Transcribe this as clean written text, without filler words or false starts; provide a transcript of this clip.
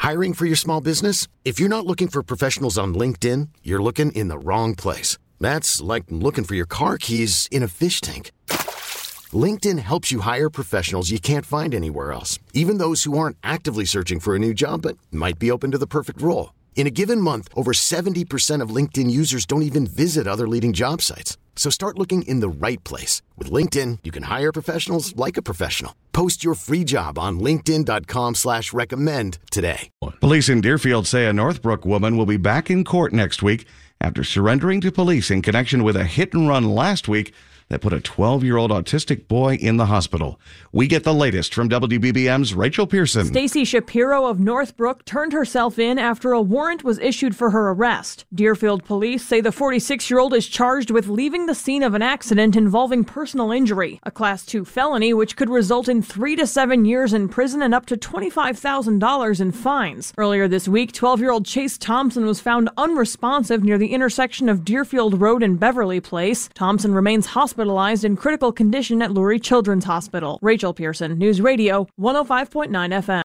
Hiring for your small business? If you're not looking for professionals on LinkedIn, you're looking in the wrong place. That's like looking for your car keys in a fish tank. LinkedIn helps you hire professionals you can't find anywhere else, even those who aren't actively searching for a new job but might be open to the perfect role. In a given month, over 70% of LinkedIn users don't even visit other leading job sites. So start looking in the right place. With LinkedIn, you can hire professionals like a professional. Post your free job on linkedin.com/recommend today. Police in Deerfield say a Northbrook woman will be back in court next week after surrendering to police in connection with a hit and run last week that put a 12-year-old autistic boy in the hospital. We get the latest from WBBM's Rachel Pearson. Stacy Shapiro of Northbrook turned herself in after a warrant was issued for her arrest. Deerfield police say the 46-year-old is charged with leaving the scene of an accident involving personal injury, a Class 2 felony which could result in 3 to 7 years in prison and up to $25,000 in fines. Earlier this week, 12-year-old Chase Thompson was found unresponsive near the intersection of Deerfield Road and Beverly Place. Thompson remains hospitalized in critical condition at Lurie Children's Hospital. Rachel Pearson, News Radio 105.9 FM.